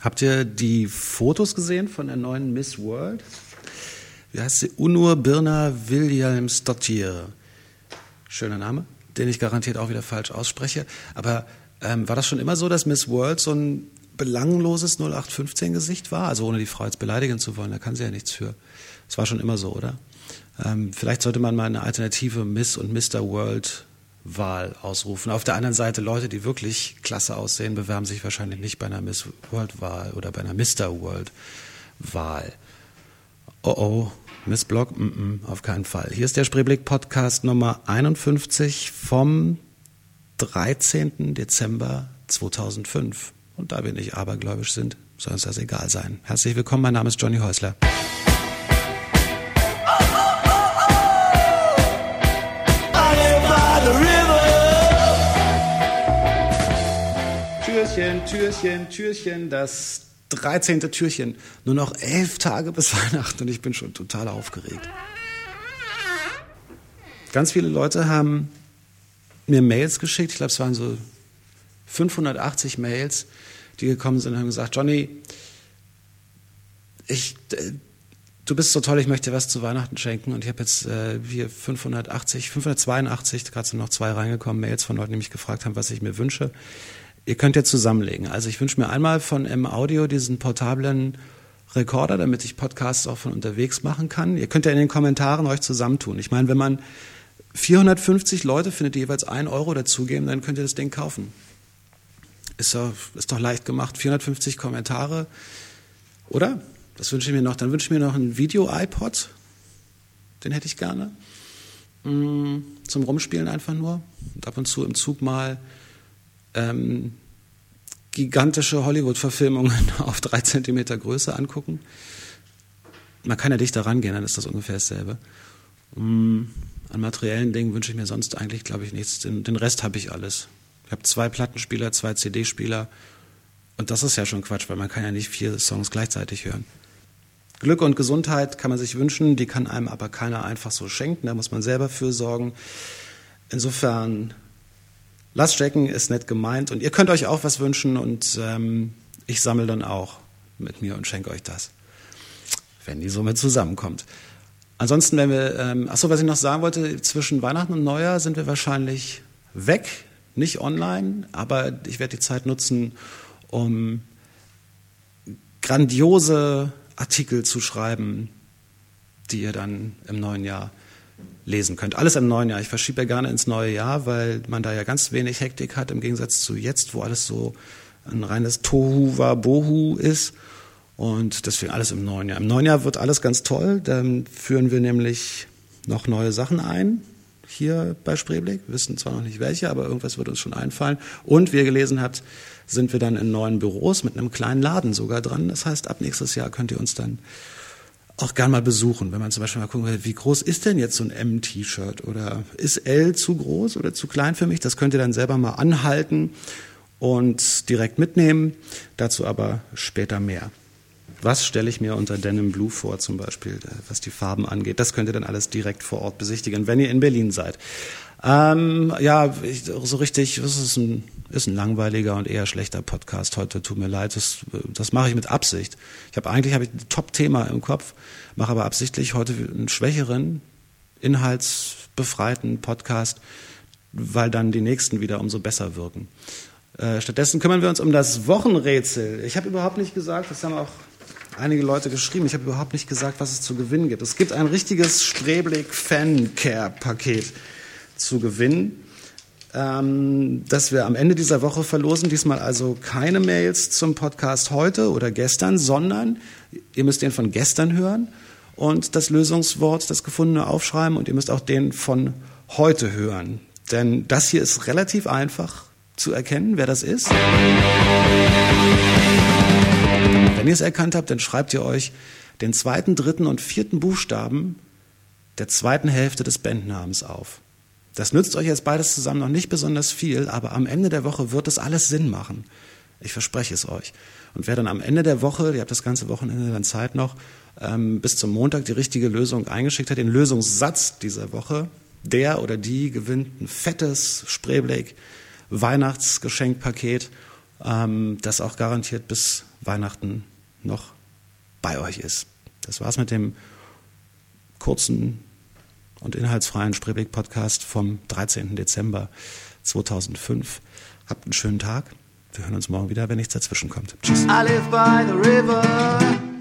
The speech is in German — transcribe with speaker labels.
Speaker 1: Habt ihr die Fotos gesehen von der neuen Miss World? Wie heißt sie? Unur Birna Williamsdottir. Schöner Name, den ich garantiert auch wieder falsch ausspreche. Aber war das schon immer so, dass Miss World so ein belangloses 0815-Gesicht war? Also ohne die Frau jetzt beleidigen zu wollen, da kann sie ja nichts für. Das war schon immer so, oder? Vielleicht sollte man mal eine alternative Miss- und Mr. World-Wahl ausrufen. Auf der anderen Seite, Leute, die wirklich klasse aussehen, bewerben sich wahrscheinlich nicht bei einer Miss World-Wahl oder bei einer Mr. World-Wahl. Oh, Miss Block? Auf keinen Fall. Hier ist der Spreeblick-Podcast Nummer 51 vom 13. Dezember 2005. Und da wir nicht abergläubisch sind, soll uns das egal sein. Herzlich willkommen, mein Name ist Johnny Häusler. Türchen, das 13. Türchen. Nur noch 11 Tage bis Weihnachten und ich bin schon total aufgeregt. Ganz viele Leute haben mir Mails geschickt. Ich glaube, es waren so 580 Mails, die gekommen sind und haben gesagt, Johnny, du bist so toll, ich möchte dir was zu Weihnachten schenken. Und ich habe jetzt hier 582, gerade sind noch 2 reingekommen, Mails von Leuten, die mich gefragt haben, was ich mir wünsche. Ihr könnt ja zusammenlegen. Also ich wünsche mir einmal von M-Audio diesen portablen Rekorder, damit ich Podcasts auch von unterwegs machen kann. Ihr könnt ja in den Kommentaren euch zusammentun. Ich meine, wenn man 450 Leute findet, die jeweils 1 Euro dazugeben, dann könnt ihr das Ding kaufen. Ist doch leicht gemacht. 450 Kommentare, oder? Das wünsche ich mir noch. Dann wünsche ich mir noch einen Video-iPod. Den hätte ich gerne. Zum Rumspielen einfach nur. Und ab und zu im Zug mal gigantische Hollywood-Verfilmungen auf 3 Zentimeter Größe angucken. Man kann ja dichter rangehen, dann ist das ungefähr dasselbe. An materiellen Dingen wünsche ich mir sonst eigentlich, glaube ich, nichts. Den Rest habe ich alles. Ich habe 2 Plattenspieler, 2 CD-Spieler und das ist ja schon Quatsch, weil man kann ja nicht 4 Songs gleichzeitig hören. Glück und Gesundheit kann man sich wünschen, die kann einem aber keiner einfach so schenken, da muss man selber für sorgen. Insofern, lasst stecken, ist nett gemeint und ihr könnt euch auch was wünschen und ich sammle dann auch mit mir und schenke euch das, wenn die Summe zusammenkommt. Ansonsten, wenn wir, was ich noch sagen wollte, zwischen Weihnachten und Neujahr sind wir wahrscheinlich weg, nicht online, aber ich werde die Zeit nutzen, um grandiose Artikel zu schreiben, die ihr dann im neuen Jahr lesen könnt. Alles im neuen Jahr. Ich verschiebe ja gerne ins neue Jahr, weil man da ja ganz wenig Hektik hat, im Gegensatz zu jetzt, wo alles so ein reines Tohu Wabohu ist. Und deswegen alles im neuen Jahr. Im neuen Jahr wird alles ganz toll. Dann führen wir nämlich noch neue Sachen ein, hier bei Spreeblick. Wir wissen zwar noch nicht welche, aber irgendwas wird uns schon einfallen. Und wie ihr gelesen habt, sind wir dann in neuen Büros mit einem kleinen Laden sogar dran. Das heißt, ab nächstes Jahr könnt ihr uns dann auch gern mal besuchen, wenn man zum Beispiel mal gucken will, wie groß ist denn jetzt so ein M-T-Shirt oder ist L zu groß oder zu klein für mich? Das könnt ihr dann selber mal anhalten und direkt mitnehmen. Dazu aber später mehr. Was stelle ich mir unter Denim Blue vor zum Beispiel, was die Farben angeht? Das könnt ihr dann alles direkt vor Ort besichtigen, wenn ihr in Berlin seid. So richtig, es ist ein langweiliger und eher schlechter Podcast heute, tut mir leid, das mache ich mit Absicht. Eigentlich habe ich ein Top-Thema im Kopf, mache aber absichtlich heute einen schwächeren, inhaltsbefreiten Podcast, weil dann die nächsten wieder umso besser wirken. Stattdessen kümmern wir uns um das Wochenrätsel. Ich habe überhaupt nicht gesagt, das haben auch einige Leute geschrieben, ich habe überhaupt nicht gesagt, was es zu gewinnen gibt. Es gibt ein richtiges Spreeblick-Fan-Care-Paket zu gewinnen, das wir am Ende dieser Woche verlosen. Diesmal also keine Mails zum Podcast heute oder gestern, sondern ihr müsst den von gestern hören und das Lösungswort, das gefundene aufschreiben und ihr müsst auch den von heute hören. Denn das hier ist relativ einfach zu erkennen, wer das ist. Wenn ihr es erkannt habt, dann schreibt ihr euch den 2., 3. und 4. Buchstaben der 2. Hälfte des Bandnamens auf. Das nützt euch jetzt beides zusammen noch nicht besonders viel, aber am Ende der Woche wird es alles Sinn machen. Ich verspreche es euch. Und wer dann am Ende der Woche, ihr habt das ganze Wochenende dann Zeit noch, bis zum Montag die richtige Lösung eingeschickt hat, den Lösungssatz dieser Woche, der oder die gewinnt ein fettes Spreeblick Weihnachtsgeschenkpaket das auch garantiert bis Weihnachten noch bei euch ist. Das war's mit dem kurzen und inhaltsfreien Spreeblick-Podcast vom 13. Dezember 2005. Habt einen schönen Tag. Wir hören uns morgen wieder, wenn nichts dazwischen kommt. Tschüss.
Speaker 2: I live by the river.